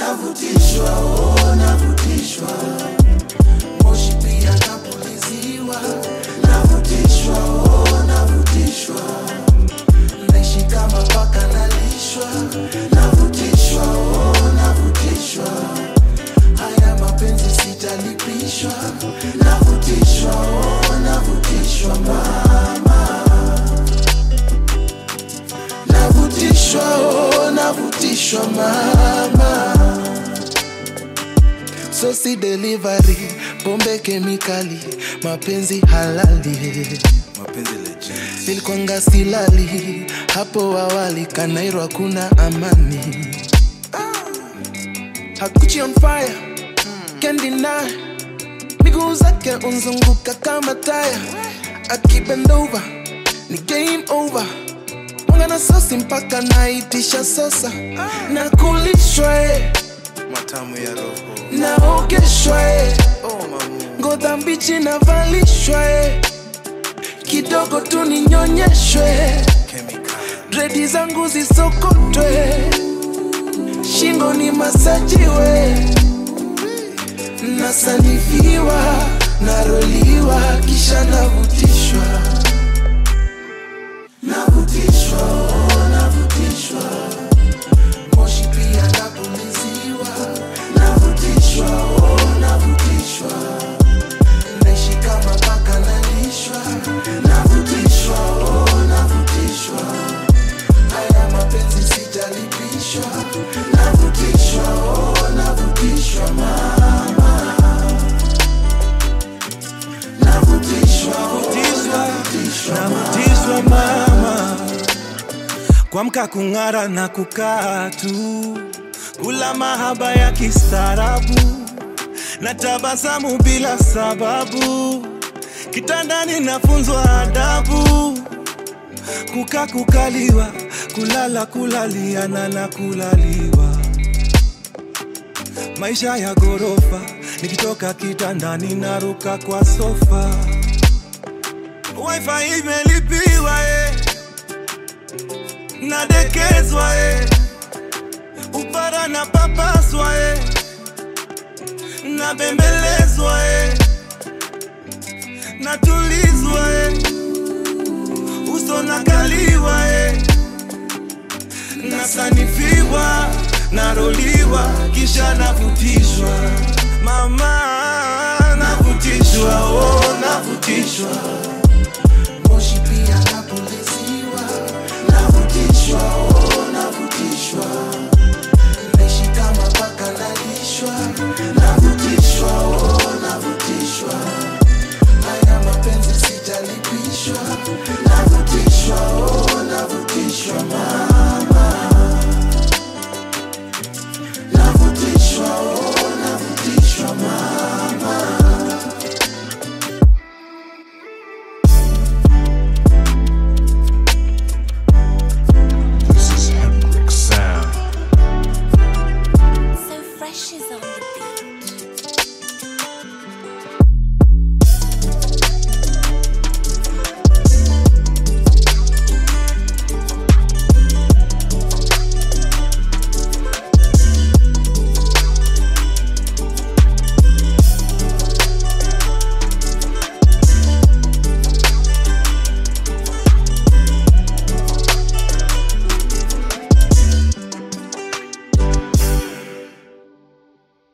navutishwa, oh navutishwa, moshi pia napuliziwa, navutishwa, oh navutishwa, naishi kama paka nalishwa, navutishwa, oh navutishwa, haya mapenzi sitalipishwa, navutishwa, oh navutishwa mama, navutishwa, oh navutishwa mama. Sosi delivery, pombe kemikali, mapenzi halali, mapenzi legend. Nilikuanga silali, hapo awali Kanairo hakuna amani. Hakuchi on fire, can't deny. Miguu zake unzunguka kama taya, akibend over, ni game over. Mwanga na sosi mpaka naitisha sosa, na kulishwa matamu ya roho, naogeshwa oh mamu, ngoza mbichi na valishwa kidogo tu ninyonyeshwe, dredi zangu zisokotwe, shingo ni masajiwe, nasanifiwa, naroliwa, kisha navutishwa, navutishwa, oh navutishwa, moshi pia napuliziwa, navutishwa, oh navutishwa, naishi kama paka nalishwa, navutishwa, oh navutishwa, haya mapenzi sitalipishwa, navutishwa, oh navutishwa mama, navutishwa, navutishwa mama, kuamka kung'ara na kukaa tu, kula mahaba ya kistaarabu, na tabasamu bila sababu, kitandani nafunzwa adabu, kukaa kukaliwa, kulala kulaliana na kulaliwa, maisha ya gorofa, nikitoka kitandani naruka kwa sofa, wifi imelipiwa nadekezwa upara na papaswa nabembelezwa natulizwa uso nakaliwa nasanifiwa, naroliwa, kisha navutishwa mama, navutishwa, oh navutishwa.